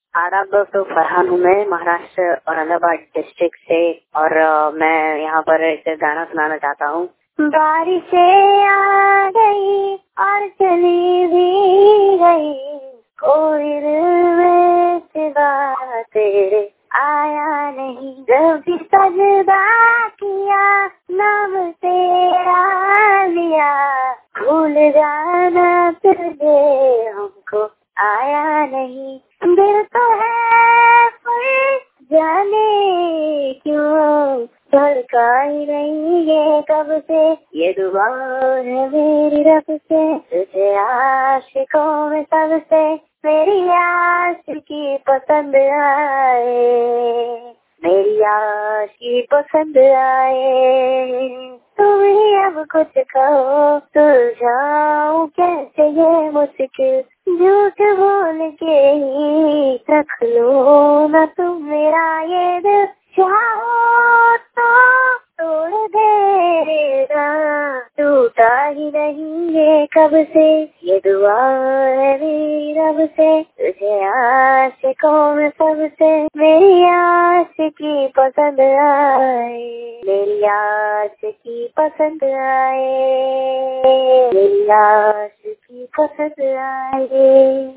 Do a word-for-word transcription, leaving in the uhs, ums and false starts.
आदाब दोस्तों, फरहान हूँ मैं महाराष्ट्र औरंगाबाद डिस्ट्रिक्ट से और अ, मैं यहाँ पर एक गाना सुनाना चाहता हूँ। बारिशें आ गई और चली भी गई, कोई दिल में सिवा तेरे आया नहीं। जब भी सजदा किया नाम तेरा लिया, भूल जाना तुझे हमको आया नहीं। दिल तो है पर जाने क्यों धड़का ही नहीं ये कब से, ये दुआ है मेरी रब से। तुझे आशिकों में सबसे मेरी आशिकी पसंद आए, मेरी आशिकी पसंद आए। तुम ही अब कुछ कहो, सुलझाऊं कैसे ये मुश्किल, झूठ बोल के ही रख लो ना तुम मेरा ये दिल। चाहो तो तोड़ देना, टूटा ही नहीं ये कब से, ये दुआ है मेरी रब से। तुझे आशिकों में सबसे मेरी आशिकी पसंद आए, मेरी आशिकी पसंद आए, मेरी आशिकी पसंद आए।